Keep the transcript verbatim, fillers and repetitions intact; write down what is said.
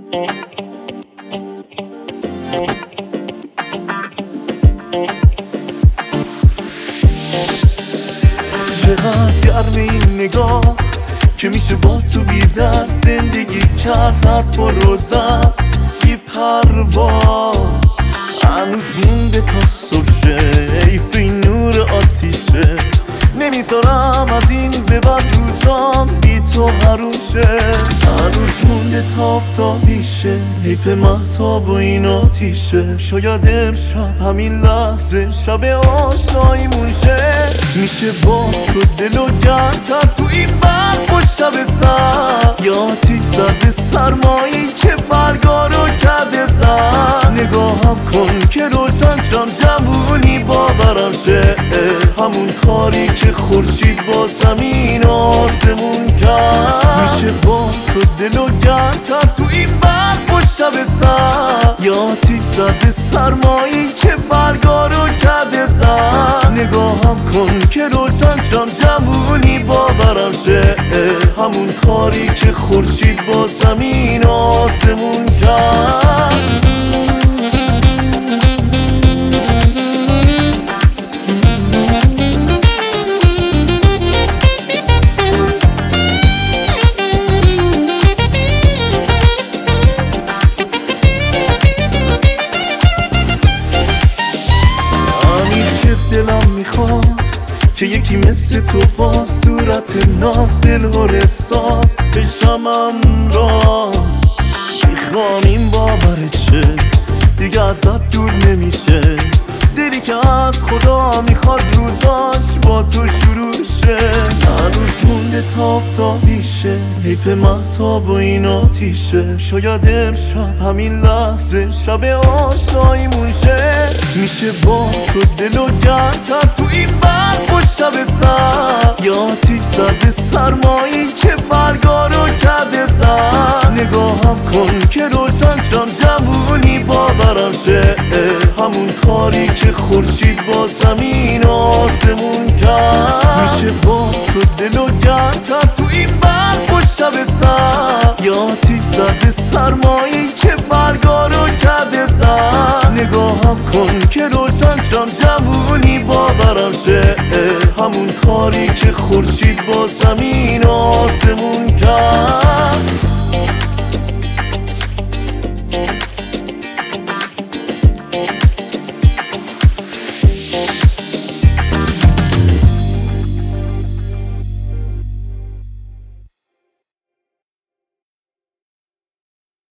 چقدر گرم این نگاه که میشه با تو بی درد زندگی کرد. حرف و روزم بی پروا هنوز مونده تا صبح شه. حیف این نور آتیشه، نمیذارم از این به بعد روزام بی تو حروم شه. هنوز مونده تا آفتابی شه، حیف مهتاب و این آتیشه. شاید امشب همین لحظه شب آشناییمون شه. میشه با تو دل و گرم کرد تو این برف و شب سر، یا آتیش زده سرمایی که برگا رو کرده زن. نگاهم کن که روشن شم جوونی باورم شه. همون کاری که خورشید با زمین آسمون کرد. میشه با تو دل و گرم کرد تو این برف و شب سر، یا آتیش زده سرمایی که برگا رو کرده زن. نگاهم کن که روشن شم جوونی باورم شه. همون کاری که خورشید با زمین آسمون کرد. دلم میخواست که یکی مثل تو با صورت ناز دل احساس بشمم راست. میخوام این باورت شه دیگه ازت دور نمیشه. دلی که از خدا میخواد روزاش با تو شروع شه. هنوز مونده تا آفتابی شه، حیف مهتاب و این آتیشه. شاید امشب همین لحظه شب آشناییمون شه. میشه با تو دل و گرم کرد تو این برف و شب سر، یا آتیش زده سرمایی که برگا رو کرده زن. نگاهم کن که روشن شم جوونی باورم شه. همون کاری که خورشید با زمین آسمون کرد. میشه با تو دل و گرم کرد تو این برف و شب سر، یا آتیش زده سرمایی که برگا رو کرده زن. نگاهم کن که روشن شم جوونی باورم شه. همون کاری که خورشید با زمین آسمون کرد.